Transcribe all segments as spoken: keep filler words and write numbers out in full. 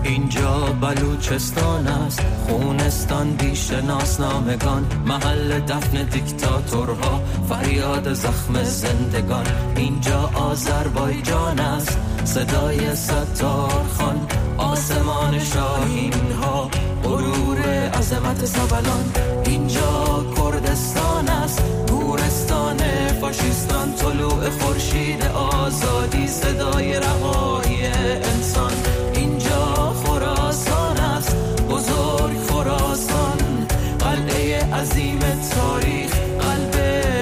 اینجا بلوچستان است، خونستان بی‌شناسنامگان، محل دفن دیکتاتورها، فریاد زخم زندگان. اینجا آذربایجان است، صدای ستارخان، آسمان شاهین ها، غرور عظمت سبلان. اینجا کردستان است، گورستان فاشیستان، طلوع خورشید آزادی، صدای رهایی انسان. اینجا خراسان است، بزرگ خراسان، قلعه عظیم تاریخ، قلب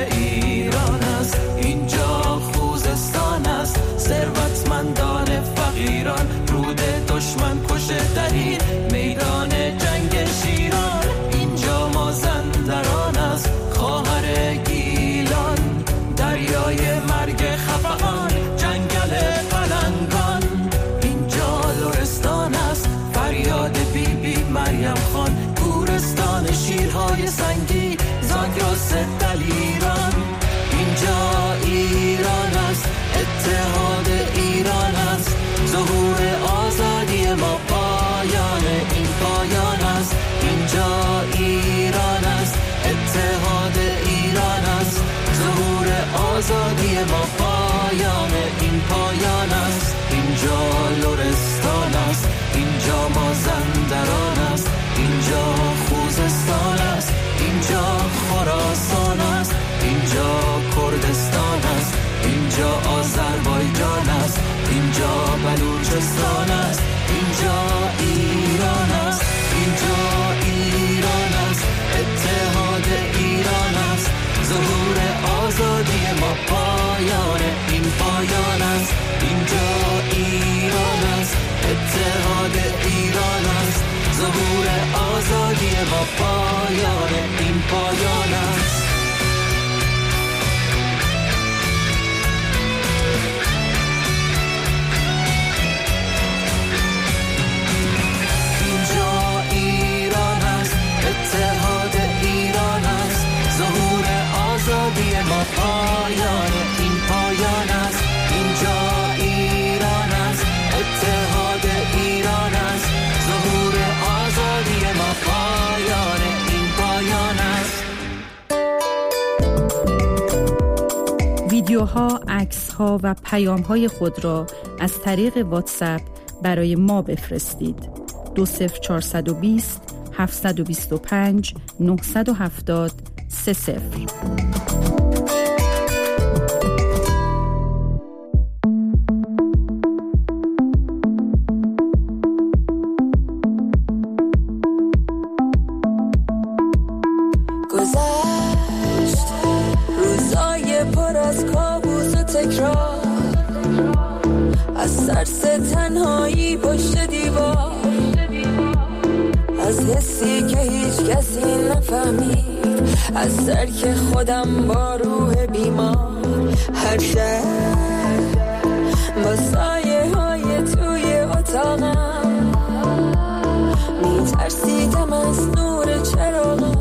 ایران است. اینجا خوزستان است، ثروتمندان فقیران، رود دشمن کشه در این میدان جنگ شیران. اینجا مازندران است، خواهر گیلان، دریای مرگ خفقان، جنگل پلنگان. اینجا لرستان است، فریاد بی بی مریم خان، گورستان شیرهای سنگی، زاگرس دلیران. اینجا ایران است، اتحاد ایران است، ظهور آزادی ما، پایان این پایان است. اینجا ایران است، اتحاد ایران است، ظهور آزادی ما، پایان این پایان است. اینجا لرستان است، اینجا مازندران است، اینجا خوزستان است، اینجا خراسان است، اینجا کردستان است، اینجا آذربایجان است، اینجا بلوچستان است، اینجا ایران است، اینجا ایران است، اتحاد ایران است، ظهور آزادی ما، پایان این پایان است. اینجا ایران است، اتحاد ایران است، ظهور آزادی ما، پایان این پایان است. اتحاد ایران است، ظهور آزادی ما، پایان این پایان است. اینجا ایران است، اتحاد ایران است، ظهور آزادی ما، پایان این پایان است. ویدیوها، عکس‌ها و پیام‌های خود را از طریق واتساپ برای ما بفرستید. دو صفر چهارصد و بیست هفتصد و بیست و پنج نهصد و هفتاد سه صفر. گذشت روزای پر از کابوس و تکرار، از ترس تنهایی پشت دیوار، از حسی که هیچ کسی نفهمید، از درک خودم با روح بیمار. هر شب با سایه های توی اتاقم میترسیدم از نور چراغم،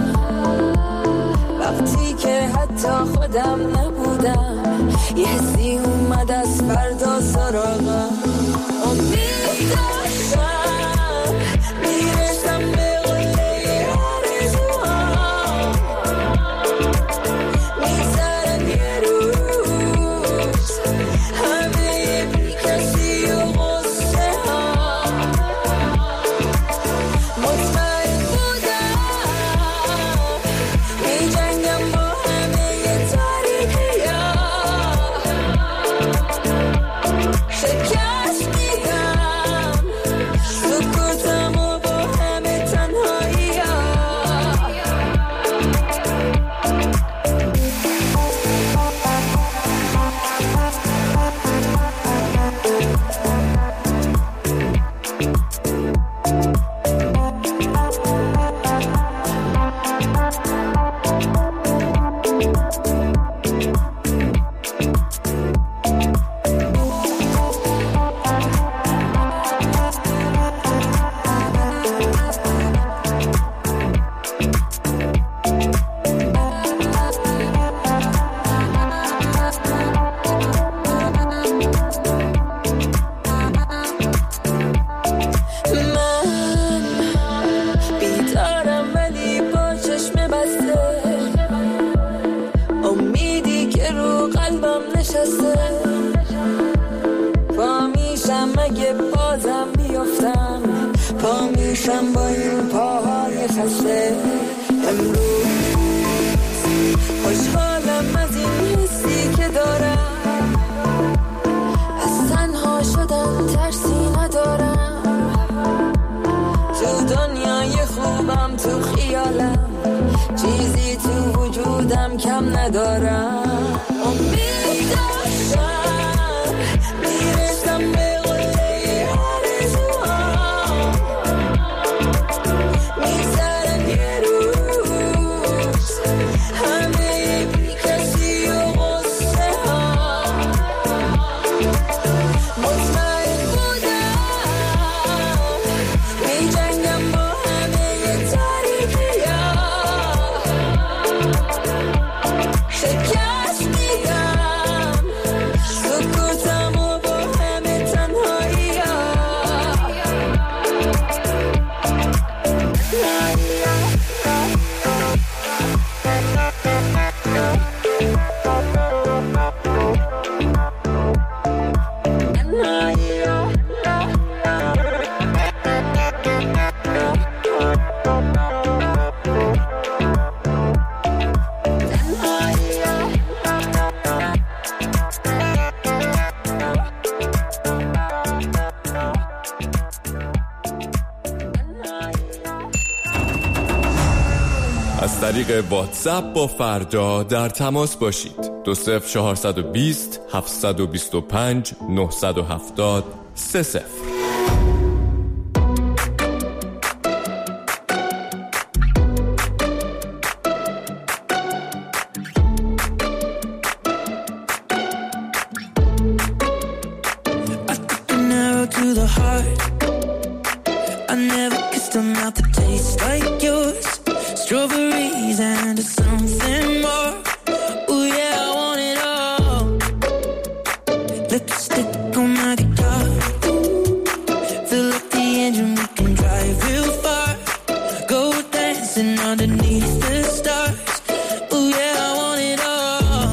وقتی که حتی خودم نبودم، یه حسی اومد از فردا سراغم. امید داشتم میرسم به قله آرزوها، میذارم یه روز همه بی کسی و غصه ها. مطمئن بودم میجنگم با همه تاریکی ها، شکست اگه بازم بیفتم پا میشم با این پاهای خسته. امروز خوشحالم از این حسی که دارم، از تنها شدن ترسی ندارم، تو دنیای خوبم تو خیالم، چیزی تو وجودم کم ندارم. امید داشتم میرسم به قله آرزوام، میذارم یه روز همه بی کسی و غصه ها. مطمئن بودم می جنگم با همه تاریکی ها، شکست میدم سکوتم و با همه تنهایی ها. از طریق واتساپ با فردا در تماس باشید. دو صفر چهارصد و بیست هفتصد و بیست و پنج نهصد و هفتاد سه صفر. I took an arrow to the heart. I never kissed a mouth that tastes like yours. Strawberries and something more. Ooh yeah, I want it all. Lipstick on my guitar. Fill up the engine, we can drive real far. Go dancing underneath the stars. Ooh yeah, I want it all.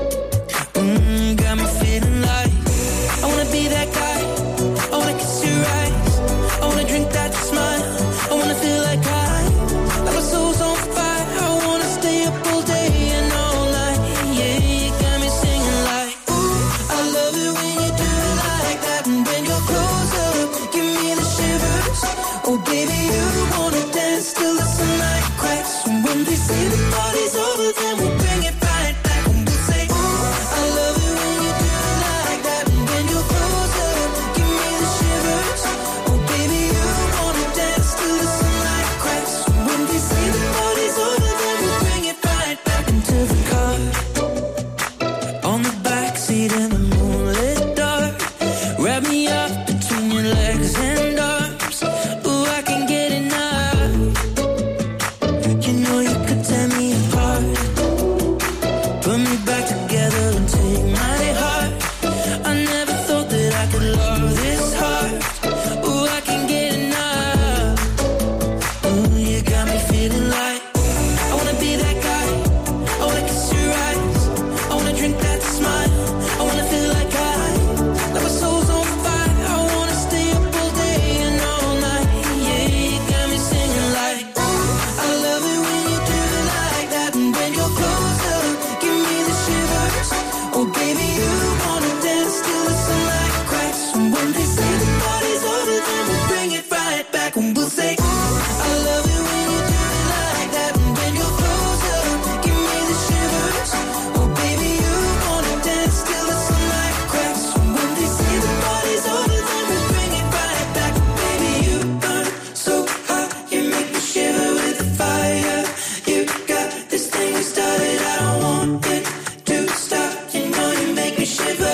Mm, got me feeling like I wanna be that guy. I wanna kiss your eyes. I wanna drink that smile. I wanna feel like I, like my soul's on fire. I wanna stay up all day and all night. Yeah, you got me singing like, ooh, I love it when you do it like that. And when you're close up, give me the shivers. Oh baby, you wanna dance till the sunlight cracks. And when they say the party's over, then we bring it right back. And we say, ooh, I love it when you do it like that. And when you're close up, give me the shivers. Oh baby, you wanna dance till the sunlight cracks. And when they say the party's over, then we bring it right back into the car. On the backseat in the moonlit dark, wrap me up between your legs and arms. Ooh, I can get enough. You know you could tear me apart, put me back together and take my heart. I never thought that I could love this hard. Ooh, I can get enough. Ooh, you got me feeling like I wanna be that guy. I wanna kiss your eyes. I wanna drink that smile. I wanna feel like I, like my soul's on fire. I wanna stay up all day and all night. Yeah, you got me singing like, ooh, I love it when you do it like that. And when you're close up, give me the shivers. Oh baby, you wanna dance till the sunlight cracks. And when they say the party's over, then we'll bring it right back. And we'll say, ooh, I love it when you do it like that. And when you're close up, give me the shivers. Oh baby, you wanna dance till the sunlight cracks. And when they say the party's over, then we'll bring it right back. Baby, you burn so hot, you make me shiver with the fire. You got this thing started, I don't want it to stop. You know you make me shiver.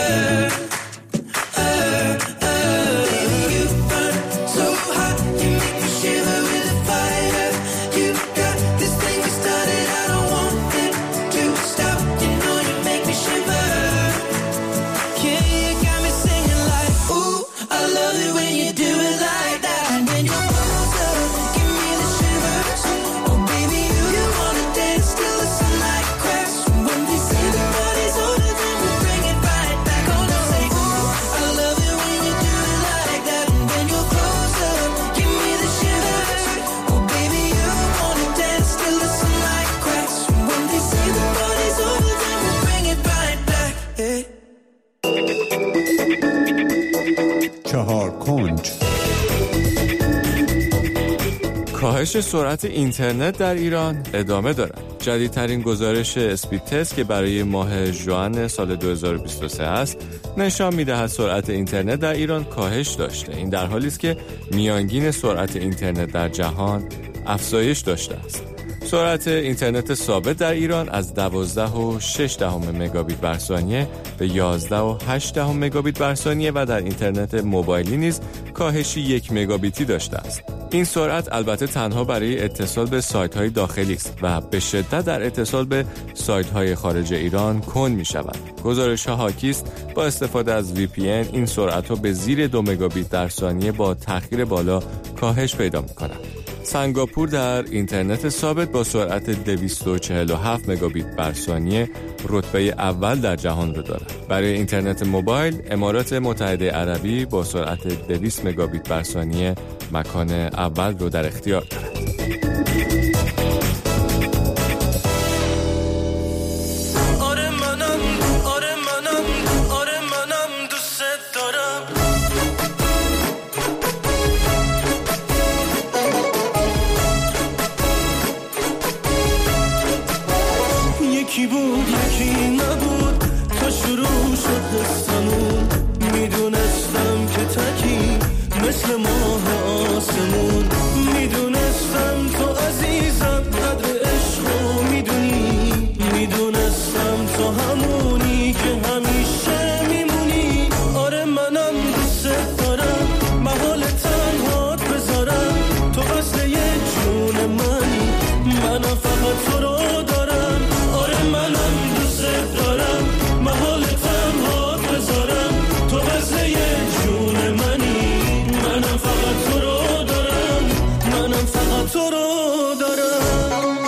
Uh, uh, baby, you burn so hot, you make me shiver with the fire. You got this thing started, I don't want it to stop. You know you make me shiver. Yeah, you got me singing like, ooh, I love it when you do it like that. And when you're close up, give me the shivers. Oh baby, you, you wanna dance till the sunlight cracks. And when they say the party's over, then we bring it right back. Oh, don't say, ooh, I love it when you do it like گونج. کاهش سرعت اینترنت در ایران ادامه دارد. جدیدترین گزارش اسپید تست که برای ماه ژوئن سال دو هزار و بیست و سه است نشان می‌دهد سرعت اینترنت در ایران کاهش داشته. این در حالی است که میانگین سرعت اینترنت در جهان افزایش داشته است. سرعت اینترنت ثابت در ایران از دوازده و شش دهم مگابیت بر ثانیه به یازده و هشت دهم مگابیت بر ثانیه و در اینترنت موبایلی نیز کاهشی یک مگابیتی داشته است. این سرعت البته تنها برای اتصال به سایت‌های داخلی است و به شدت در اتصال به سایت‌های خارج ایران کند می‌شود. گزارش‌ها حاکی است با استفاده از وی پی ان این سرعت را به زیر دو مگابیت در ثانیه با تأخیر بالا کاهش پیدا می‌کند. سنگاپور در اینترنت ثابت با سرعت دویست و چهل و هفت مگابیت بر ثانیه رتبه اول در جهان را دارد. برای اینترنت موبایل امارات متحده عربی با سرعت دویست مگابیت بر ثانیه مکان اول رو در اختیار دارد. یکی بود یکی نبود تا شروع شد دستمون، میدونستم که تکی مثل ماه آسمون، میدونستم تو عزیزم قدر عشقو میدونی، میدونستم تو همونی که همیشه میمونی. آره منم دوست دارم محال تنهات بذارم، تو وصل یه جون منی، منم فقط تو رو دارم. آره منم دوست دارم محال تنهات بذارم، تو وصل یه جون منی، منم فقط تو رو دارم، منم فقط تو رو دارم.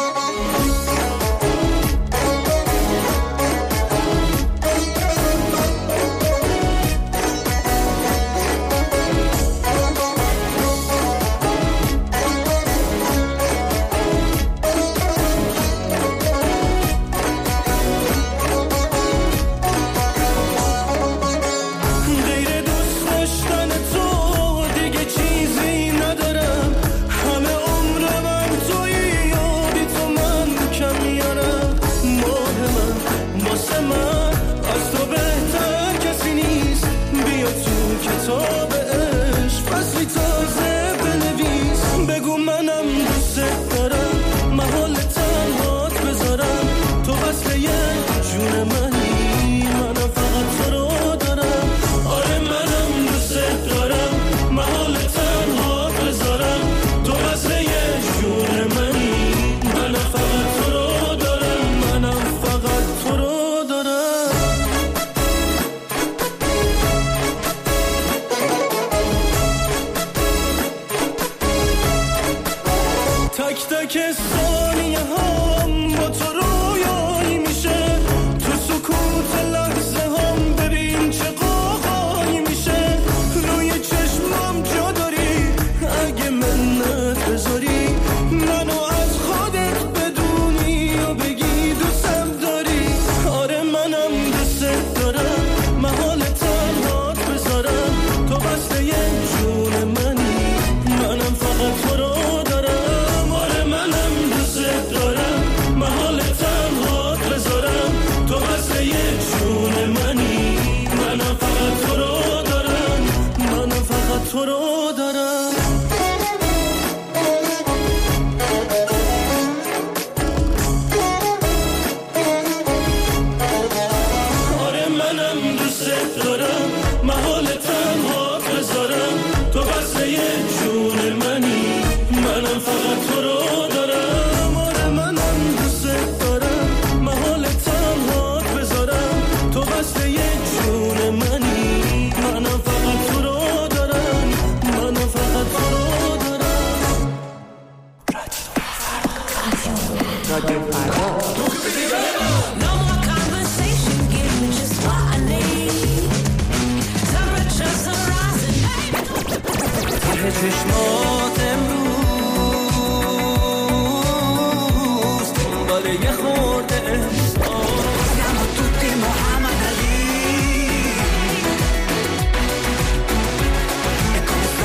که ثانیه هم با تو رویایی میشه، تو سکوت لحظه هم ببین چه قاقایی میشه، روی چشمم جا داری اگه منت بذاری، منو از خودت بدونی و بگی دوستم داری. آره منم دوست دارم محال تنهات بذارم، تو بسته یه جون منی، منم فقط تو رو تو رو دارم. آره منم دوست دارم محال تنهات بذارم، تو بسته یه جون منی، منم فقط تو رو دارم. آره منم دوست دارم محال تنهات بذارم، تو بسته یه جون منی، منم فقط تو رو چشمات امروز دنبال یه خورده احساس، siamo tutti Muhammad Ali, è come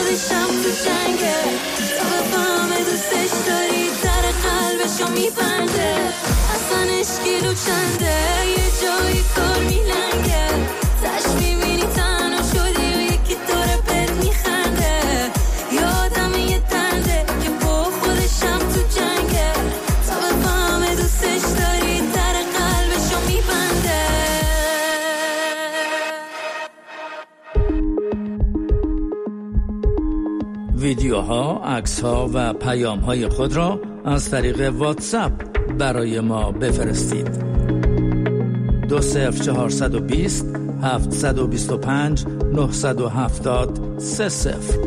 خودشم تو جنگه تا بفهمه دوستش داری در قلبشو میبنده اصلا عشقی رو چنده یه جایی کار میلنگه تش میبینی تنها شدی و یکی داره بهت میخنده یادم یه تنده که با خودشم تو جنگه تا بفهمه دوستش داری در قلبشو میبنده. ویدیوها، عکس‌ها و پیام‌های خود را از طریق واتساپ برای ما بفرستید. دو صفر چهارصد و بیست هفتصد و بیست و پنج نهصد و هفتاد سه صفر.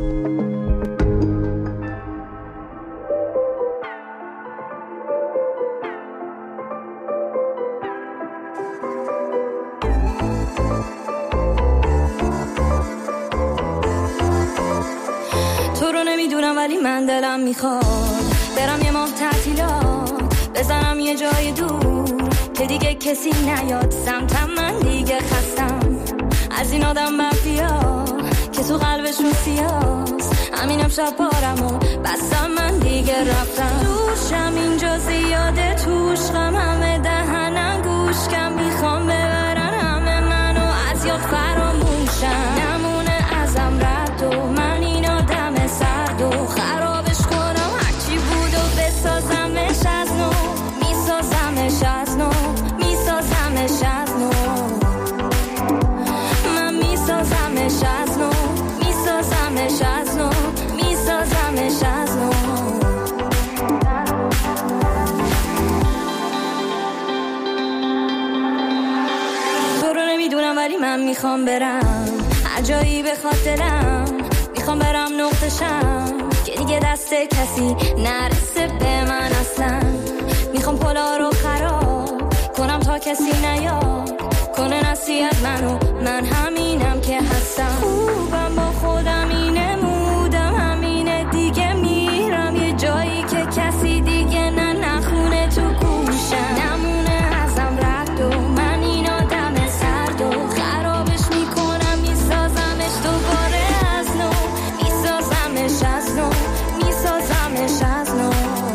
تو رو نمیدونم ولی من دلم میخواد برم یه ماه تعطیلات بزنم یه جای دور که دیگه کسی نیاد سمتم من دیگه خستم از این آدم مافیا که تو قلبشون سیاست همینم شب بارمو بستم من دیگه رفتم دوشم اینجا زیاده توش غم همه دهنم گوش کم میخوام ببرن همه منو از یاد فراموشم نمونه ازم رد و من این آدم سرد و خرابش کنم هرچی بود و بسازمش از نو میسازمش از نو میسازمش از نو من میسازمش از نو میسازمش از نو میسازمش از نو تو رو نمیدونم ولی من میخوام برم هر جایی بخواد دلم میخوام برم نقطشم که دیگه دست کسی نرسه به من اصلا میخوام پلا رو خراب کنم تا کسی نیاد کنه نصیحت منو من همینم که هستم خوبم با خودم اینه مودم همینه دیگه میرم یه جایی که کسی دیگه نه نخونه تو گوشم نمونه ازم رد و من این آدم سرد و خرابش میکنم میسازمش دوباره از نو میسازمش از نو میسازمش از نو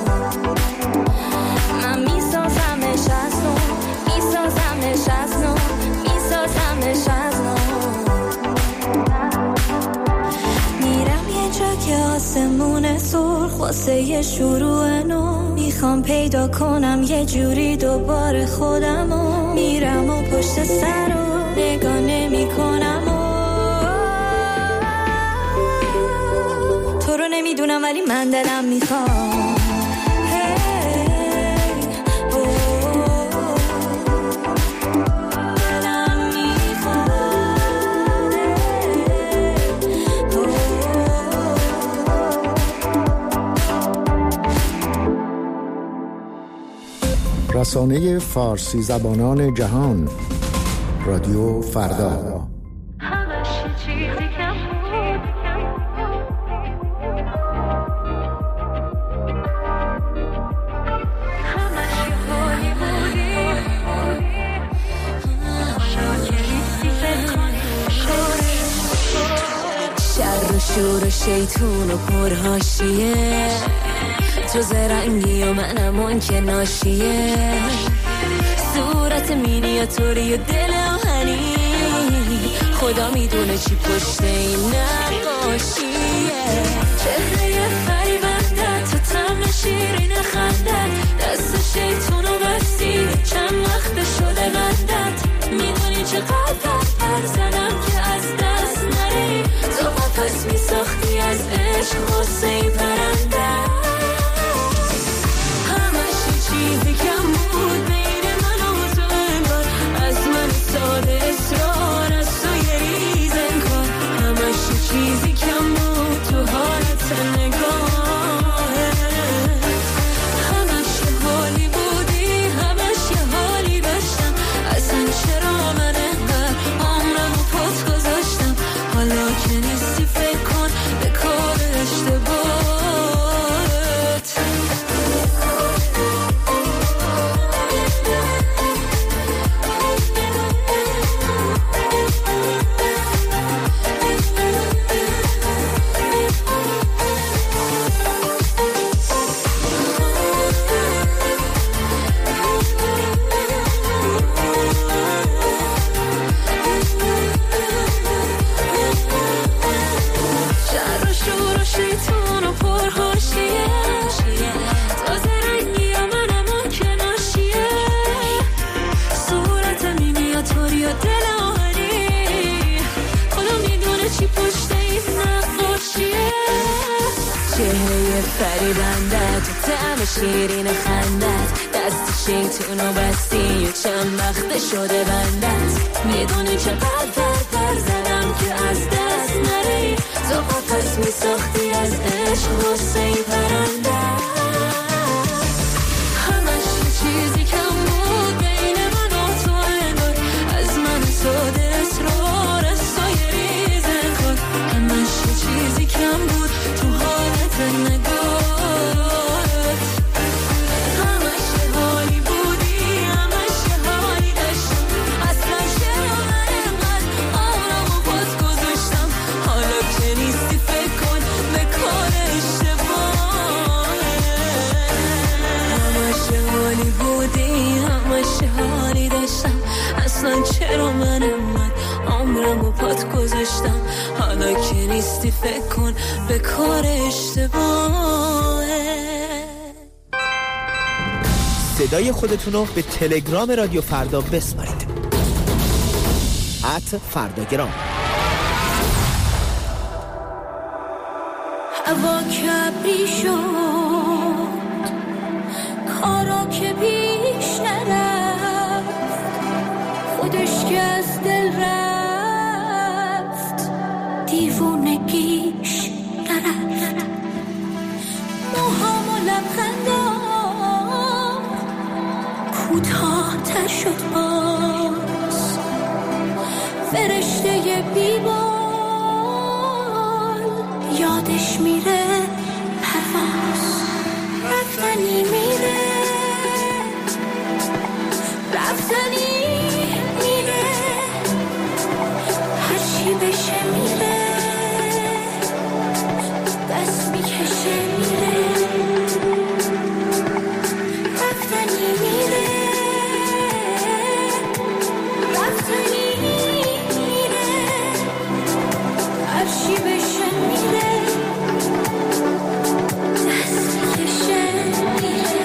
من میسازمش از نو میسازمش از نو میسازمش از نو میرم یه جا که آسمون سرخ واسه یه شروع نو میخوام پیدا کنم یه جوری دوباره خودمو میرم و پشت سر رو نگاه نمی کنم تو رو نمیدونم ولی من دلم میخوام رسانه فارسی زبانان جهان رادیو فردا. شر و شور و شیطون و پرهاشیه تو زرنگی و منم اون که ناشیه صورت مینیاتوری و دل آهنی خدا میدونه چی پشت این نقاشیه چهره فریبندت تو طعم شیرین خندت دست شیطون و بستی چند وقت شده بندت میدونی چقدر پر زدم که از دست نری تو قفس میساختی از عشق غصه این پرنده چیزی کم بود بین من و تو انگار از من ساده اصرار از تو یه ریز انگار همش چیزی کم بود تو حالت نگاهه همش یه حالی بودی همش یه حالی داشتم اصلا چرا من انقدر عمرم و پات گذاشتم حالا که نیستی فکر کن به کار اشتباه فریبنده تو طعم شیرین خندت دست شیطونو بستی و چند وقت شده بندت میدونی چقدر در در زدم که از دست نری تو قفص میساختی از عشق غصه ای پرنده همش چیزی کم بود بین من و تو انگار از من ساده اسرار از سایه ریزه کن همش چیزی کم بود تو حالت نگاه چرا من انقدر عمرم و پات گذاشتم حالا که نیستی فکر کن به کار اشتباهه. صدای خودتونو به تلگرام رادیو فردا بسپارید ات فرداگرام. هوا کبری شد کارا که پیش نرفت خودش که از دل رفت دیوونگیش نرفت موهام و لبخندام کوتاه تر شد باز فرشته بیبال یادش میره پرواز رفتنی میره رفتنی بشه میره دست میکشه میره رفتنی میره رفتنی میره هرچی بشه میره دست میکشه میره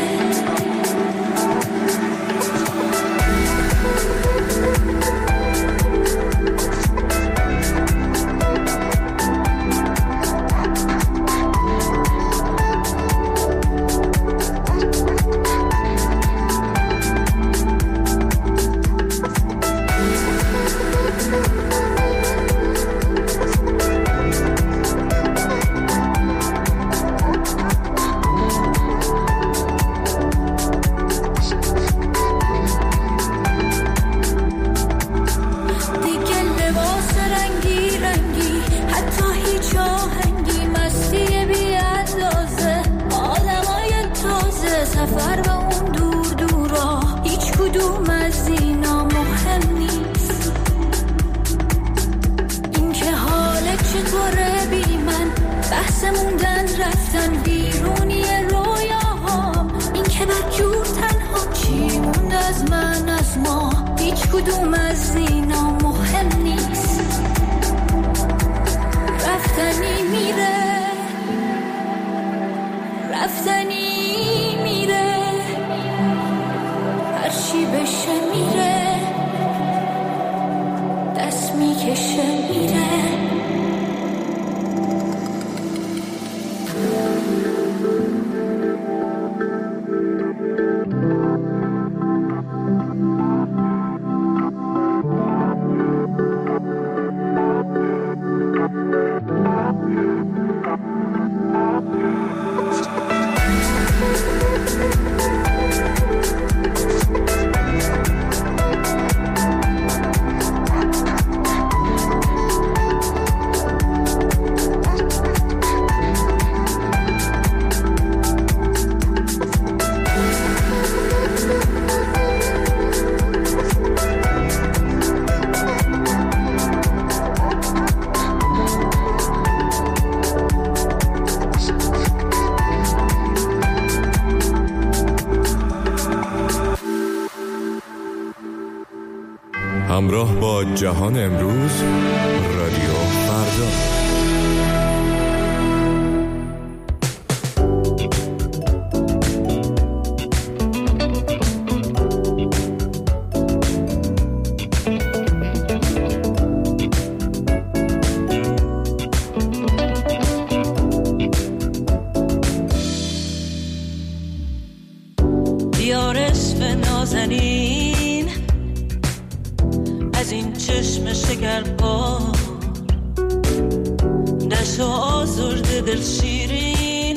همراه با جهان امروز رادیو فردا. آزرده دل شیرین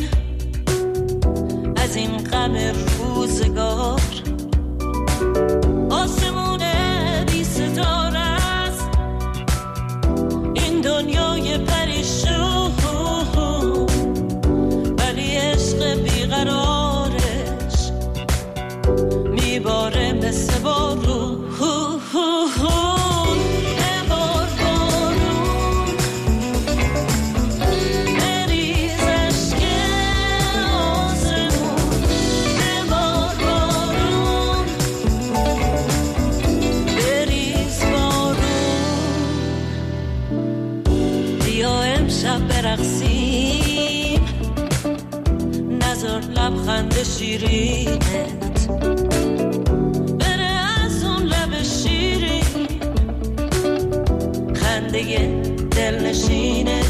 از این غم روزگار، آسمون بی ستاره است این دنیای پریشون، ولی عشق بیقرارش میباره مثل بارون. برقصیم نظر لبخند شیرینت بره از اون لب شیرین، خنده دلنشینه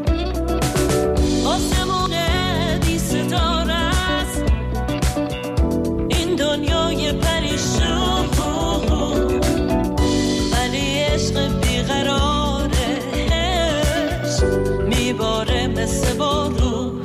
آسمون بی ستاره است این دنیای پریشون، ولی عشق بیقرارش میباره مثل بارون.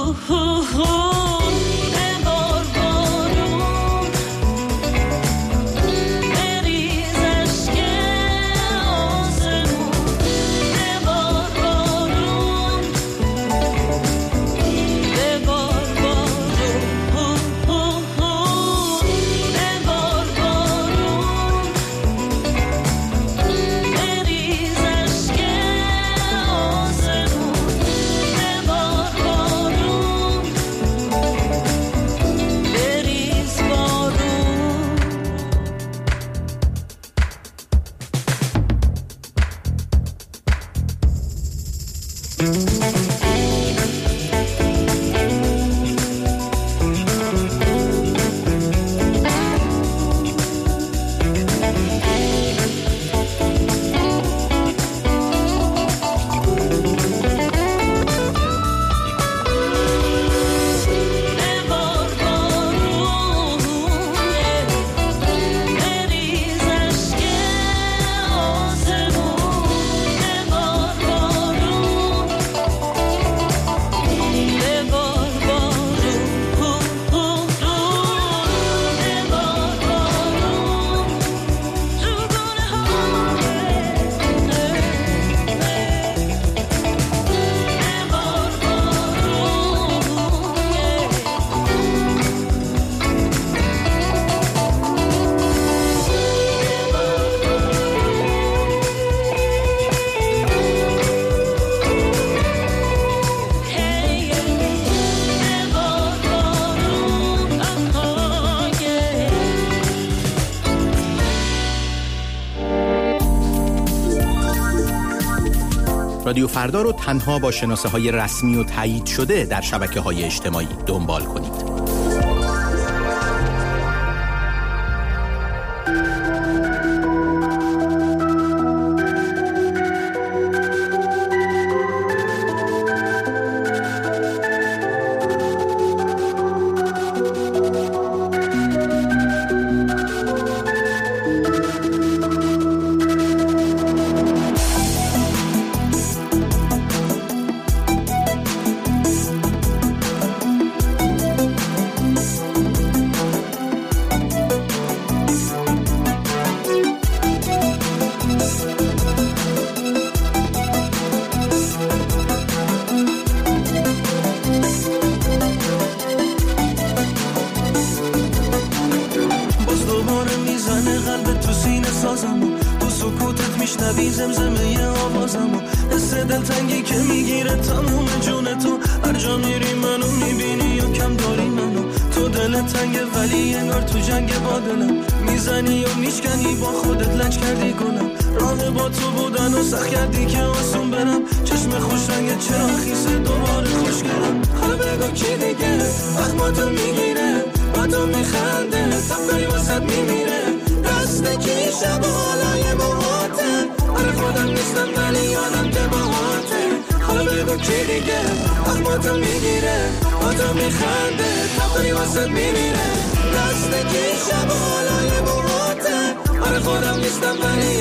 رادیو فردا رو تنها با شناسه های رسمی و تایید شده در شبکه های اجتماعی دنبال کنید.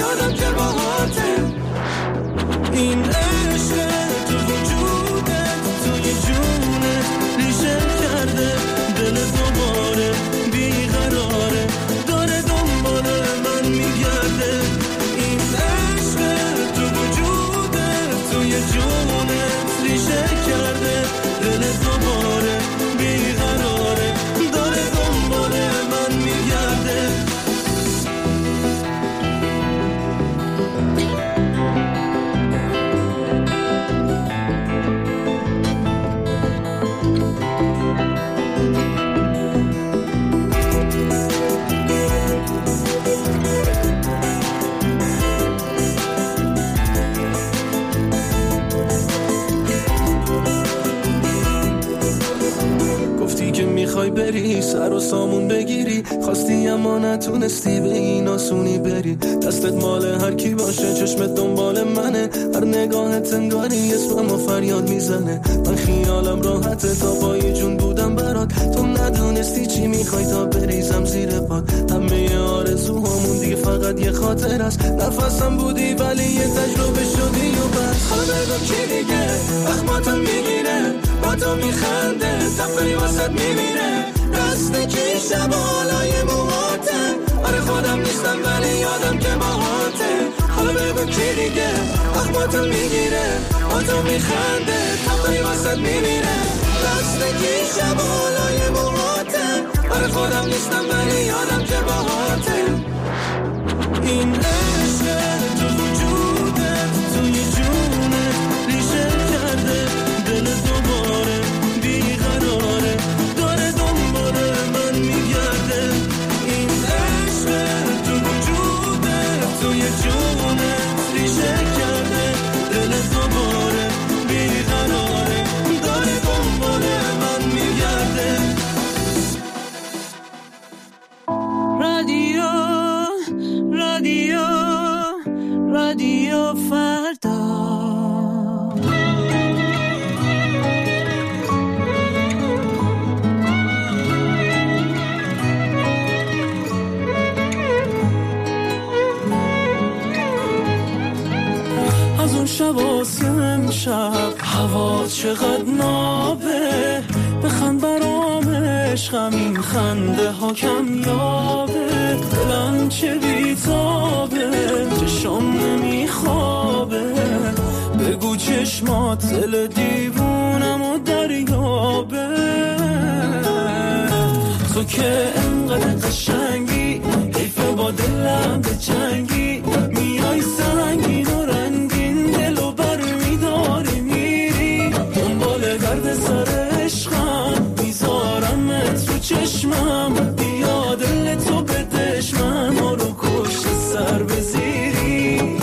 این عشق تو وجودت میخوای بری سر و سامون بگیری، خواستی اما نتونستی به این آسونی بری. دستت مال هر کی باشه، چشمت دنبال منه، هر نگاهت انگاری اسممو فریاد میزنه. من خیالم راحته تا پای جون بودم برات، تو ندونستی چی میخوای تا بریزم زیر پات. همه آرزوهامون دیگه فقط یه خاطر است، نفسم بودی ولی یه تجربه شدی و بس. حالا بگو کی دیگه اخماتم میگیره، با تو میخنده تفری واسط میمیره. دست کی شبالای موهاته، آره خودم نیستم ولی یادم که باهاته. حالا بگو کی دیگه اخماتم میگیره، با تو میخنده تفری واسط میمیره. دست کی شبالای موهاته، آره خودم نیستم ولی یادم که باهاته. این عشق تو وجودت توی جونت ریشه کرده، دل دوباره بیقراره داره دنبال من میگرده. این عشق تو وجودت توی جونت ریشه کرده، دل دوباره بیقراره داره دنبال من میگرده. رادیو رادیو رادیو فردا. از اون شب آسم شب هوا چقدر نابه، بخند برام عشقم این خنده ها کم یابه. دلم چه بیتابه چشم نمیخوابه، بگو چشمات دل دیوونم و دریابه. تو که انقدر قشنگی حیفه با دلم به جنگی، میای سنگین و رنگین دلو بر میداری میری، دنبال درد سر عشقم میذارمت رو چشمم. بیا دل تو بدش من رو کشت سر بزیری.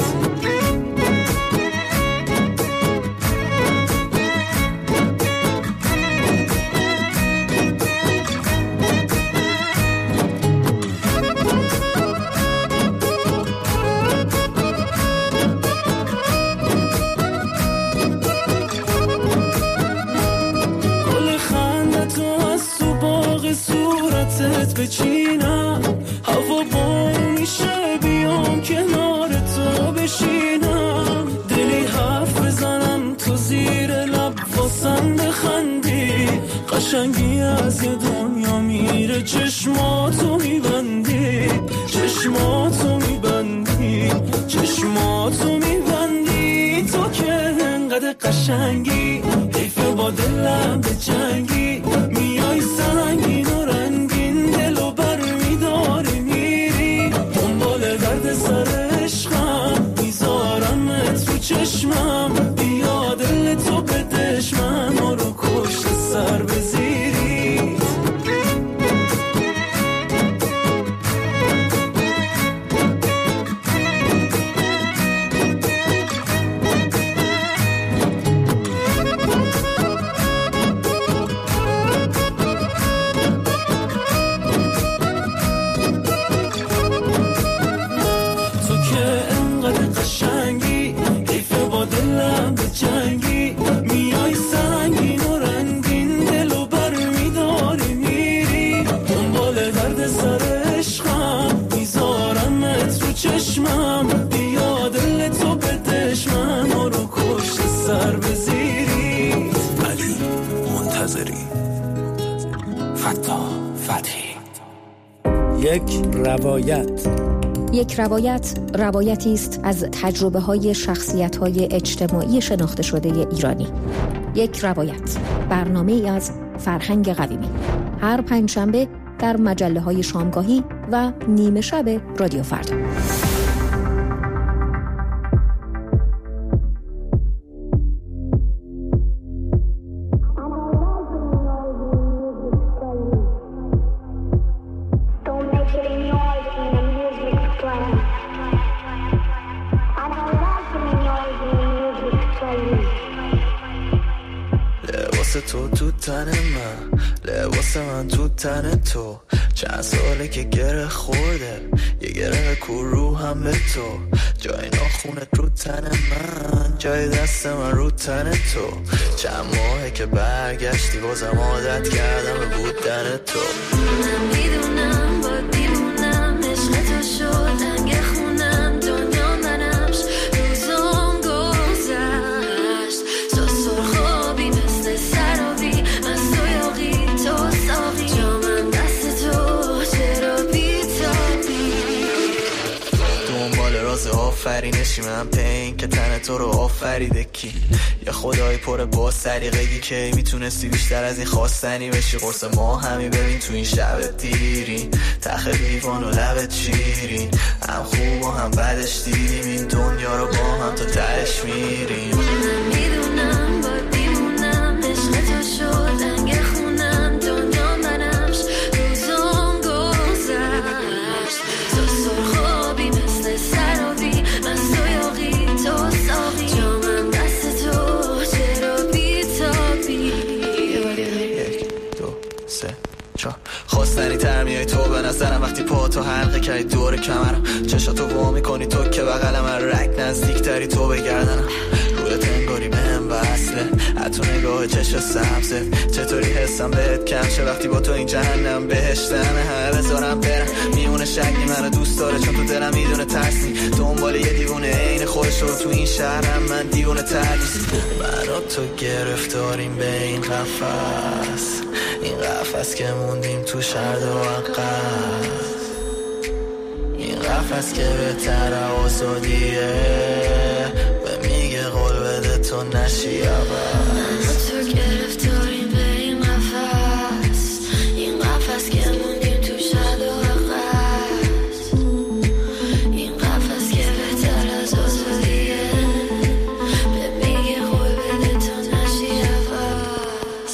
بچینم هوا بام میشه، بیام کنار تو بشینم. دلی حرف بزنم تو زیر لب واسم بخندی، قشنگی از یه دنیا میره چشماتو میبندی، چشماتو میبندی، چشماتو میبندی. تو که انقدر قشنگی حیفه با دلم به جنگی، میای سنگین و رنگین دلو بر میداری میری، دنبال درد سر عشقم میذارمت رو چشمم. بیا دل تو بدش من رو کشت سر بزیری. چشمم بیا دل تو بدش من رو کشت سر بزیری. علی منتظری، فتا فتحی. یک روایت. یک روایت روایتی است از تجربه های شخصیت های اجتماعی شناخته شده ایرانی. یک روایت، برنامه ای از فرهنگ قویمی، هر پنجشنبه در مجله های شامگاهی و نیمه شب رادیو فردا. لباس تو تو تن من، لباس من تو تن تو. چند ساله که گره خورده، یه گره کو رو هم به تو. جای ناخونت رو تن من، جای دست من رو تن تو. چند ماهه که برگشتی بازم عادت کردم به بودن تو. من میدونم باید بیمونم، عشق تو شد رنگ خونم، دنیا منمش روزم گذشت. تو سرخابی مثل سرابی، من سویاقی تو ساقی، جامم دست تو چرا بیتابی. دنبال راز آفرینشی من پین که تن تو رو آفریده کی. یا خدای پر با سریقگی که میتونستی بیشتر از این خواستنی بشی. قرص ما همی ببین تو این شب دیرین، تخ لیوان و لبت شیرین. هم خوب و هم بدش دیدیم این دنیا رو با هم تا تهش میریم. من میدونم باید بیمونم، عشق تو شد رنگ خونم، دنیا منمش روزم گذشت. تو سرخابی مثل سرابی، من سویاقی تو ساقی، جامم دست تو چرا بیتابی. یک دو سه چهار خواستنی تر میای تو به نظرم وقتی پا تو حلقه کردی دور کمرم. چشاتو وا میکنی تو که بغل من، رک نزدیک تری تو بگردنم. روی تنگاری بهم وصله، حتی نگاه چشم سبزه. چطوری حسم بهت کم شه وقتی با تو این جهنم بهشتمه. همه بذارم برم میونه شکلی منو دوست داره، چون تو دلم میدونه ترسی. دنبال یه دیوونه عین خودش رو تو این شهرم، من دیوونه تر نیست. من و تو گرفتاریم به این قفس، این قفس که موندیم تو شرد و عقب. این قفس که بهتر آزادیه، به میگه قول بده تو نشی عوض. تو گرفتاریم به این قفس، این قفس که موندیم تو شرد و عقب. این قفس که بهتر از آزادیه، به میگه قول بده تو نشی عوض.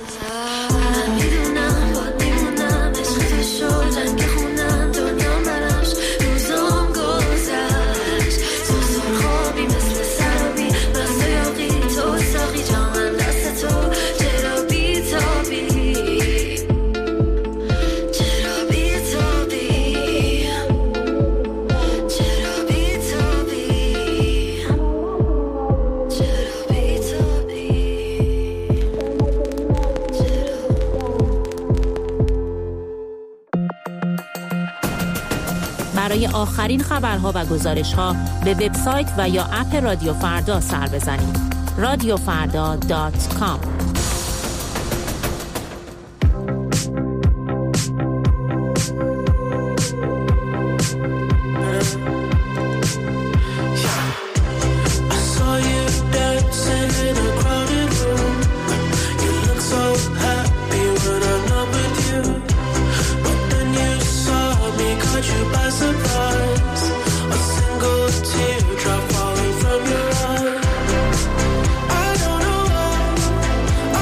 من میدونم باید بیمونم، عشق تو شد رنگ خونم، دنیا منمش روزم گذشت. تو سرخابی مثل سرابی، من سویاقی تو ساقی، جامم دست تو چرا بیتابی. چرا بیتابی، چرا بیتابی، چرا بیتابی. برای آخرین خبرها و گزارش‌ها به وبسایت و یا اپ رادیو فردا سر بزنید. رادیو فردا دات کام. Teardrop falling from your eye. I don't know why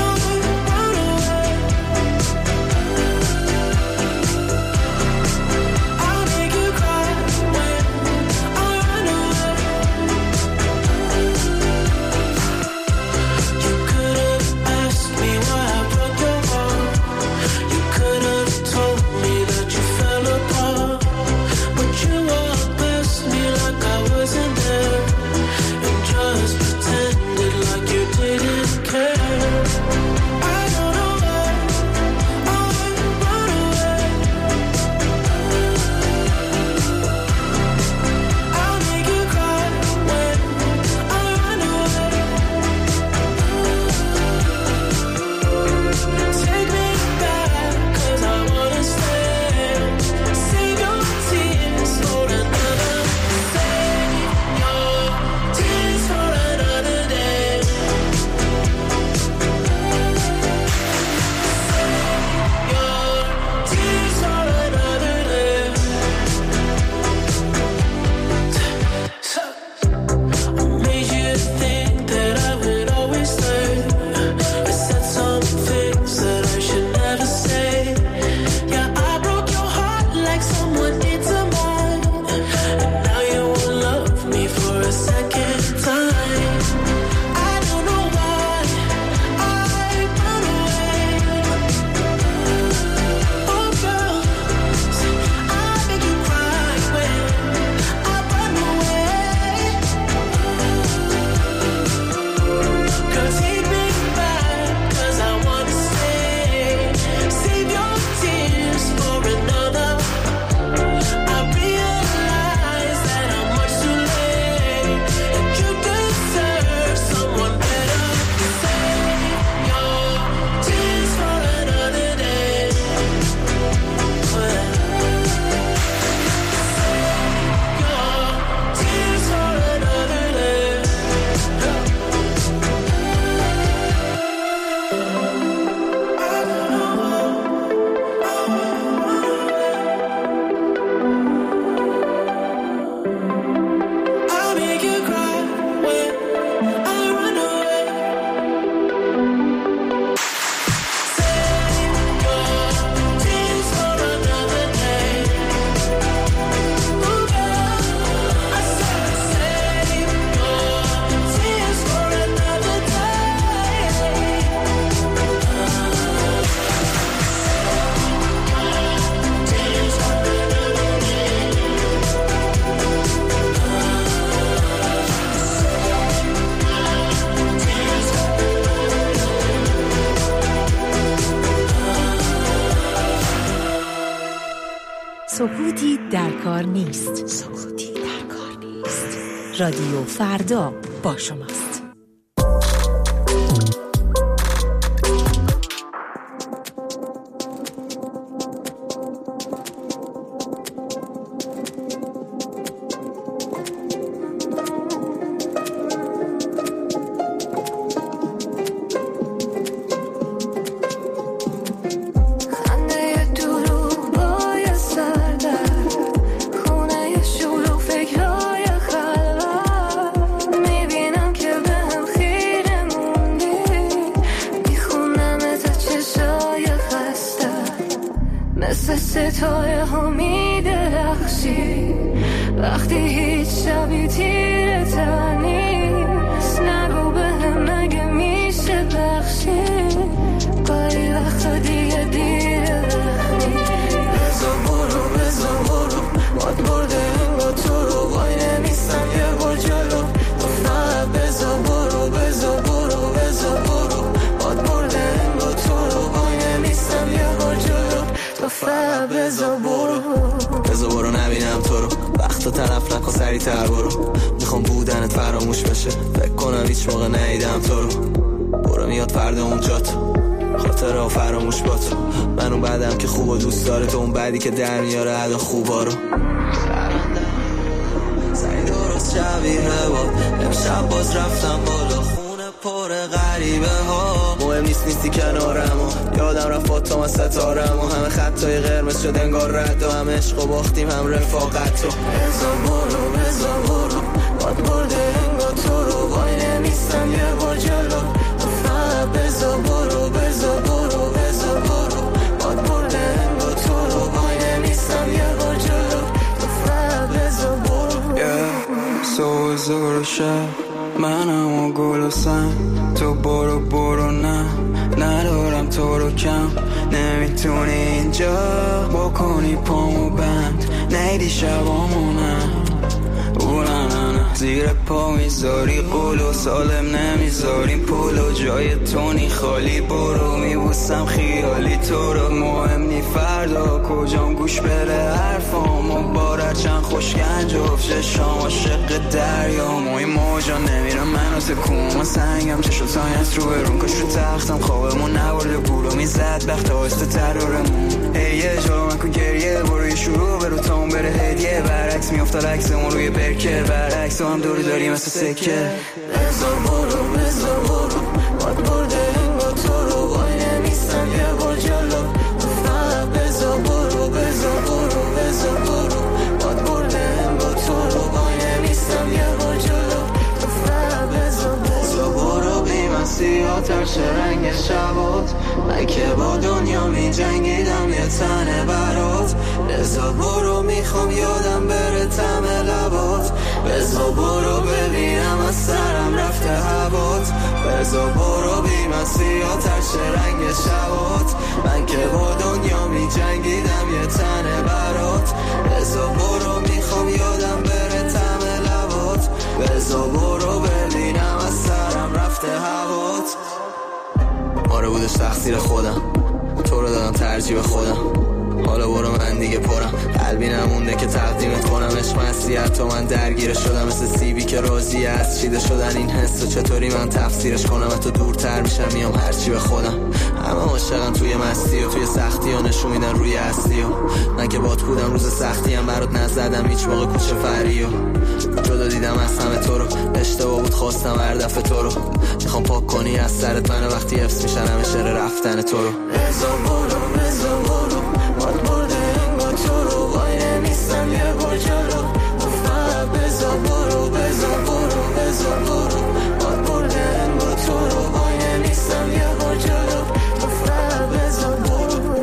سکوتی در کار نیست. سکوتی در کار نیست. رادیو فردا با شماست. ستاره ها می درخشی وقتی هیچ شبی تیره تر نیست. نگو به هم نگه میشه بخشی گاهی وقتا دیگه دیره وقتی بزا برو بزا برو باد برده انگا تو رو وای نمیستم یه بار جلو تو فقط بزا برو بزا برو بزا برو باد برده انگا تو رو وای نمیستم یه بار جلو تو فقط بزا برو بزا برو نبینم تو رو وقتا طرف نکن سریع تر برو میخوام بودنت فراموش بشه فکر کنم هیچ موقع ندیدم تو رو برو میاد فردا اونجا تو خاطره ها فراموش با تو من اون بعدم که خوب و دوست داره تو اون بعدی که در میاره عدا خوبا رو سعی درست شبیه با امشب باز رفتم بالا خونه پر غریبه ها مهم نیست نیستی کنارم و یادم رفت با تو من ستارم و همه خطای قرمز شد انگار رد و هم عشق و باختیم هم رفاقت تو بزا برو بزا برو باد برده انگا تو رو وای نمیستم یه بار جلو تو فقط بزا برو بزا برو بزا برو باد برده انگا تو رو وای نمیستم یه بار جلو تو فقط بزا برو سو زور شب منم و گل و سن تو برو برو نه ندارم تو رو کم نمیتونی اینجا بکنی پامو بند نیدی شبامونم اونم زیر پا میذاری قول و سالم نمیذاریم پول و جای تونی خالی برو میبوسم خیالی تو رو مهم نی فردا کجام گوش بره حرفام و بارر چند خوشگنج افشه شام عاشق دریام و این موجا نمیرم منو تکون سنگم چشو تایت رو برون کش رو تختم خوابمون نبارده گولو میزد بخت آسته ترارمون ای یه جا من کن گریه برو یه شروع برو تا اون بره هدیه برعکس میافتاد عکسمون روی برکه برعکس هم دوری داریم مثل سکه بزا برو بزا برو باد برده انگا تو رو وای نمیستم یه بار جلو تو فقط بزا برو بزا برو بزا برو باد برده انگا تو رو وای نمیستم یه بار جلو تو فقط بزا بزا برو بی من سیاه چه رنگ شبات من که با دنیا می جنگیدم یه تنه برات بزا برو میخوام یادم بره تم لبات بزا برو ببینم از سرم رفته هوات بزا برو بی من سیاه چه رنگ شبات من که با دنیا می جنگیدم یه تنه برات بزا برو میخوام یادم بره تم لبات بزا برو ببینم از سرم رفته هوات آره بودش تقصیر خودم تو رو دادم ترجیح خودم حالا برو من دیگه پرم قلبی نمونده که تقدیمت کنم عشق مسیحت تو من درگیر شدم مثل سیبی که راضی از چیده شدن این حس و چطوری من تفسیرش کنم تو دورتر میشم میام هرچی به خودم همه عاشقم توی مستی و توی سختی و نشون میدن روی اصلی و من که بات بودم روز سختی هم برات نزدم هیچ موقع کوچه فری و جدا دیدم از همه تو رو اشتباه بود خواستم هر دفعه تو رو میخوام پاک کنی از سرت من وقتی حفظ میشن همه شعر رفتن تو رو بزا برو بزا برو باد برده انگا تو رو وای نمیستم یه بار جلو تو فقط بزا برو بزا برو بزا برو باد برده انگا تو رو وای نمیستم یه بار جلو تو فقط بزا برو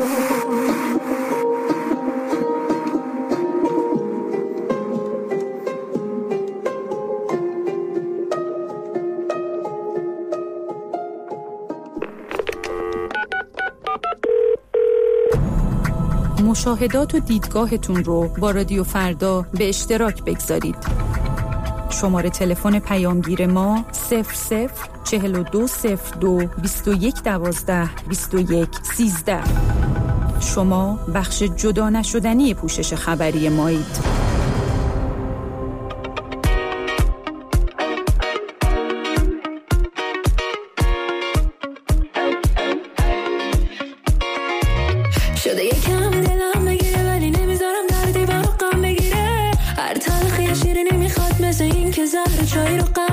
مشاهدات و دیدگاهتون رو با رادیو فردا به اشتراک بگذارید. شماره تلفن پیامگیر ما صفر صفر چهل و دو صفر دو بیست و یک دوازده بیست و یک سیزده. شما بخش جدا نشدنی پوشش خبری مایید. شده یکم دلم بگیره ولی نمیذارم دردی با غم بگیره. هر تلخی شیرینی میخواد مثل این که زهر چای رو غم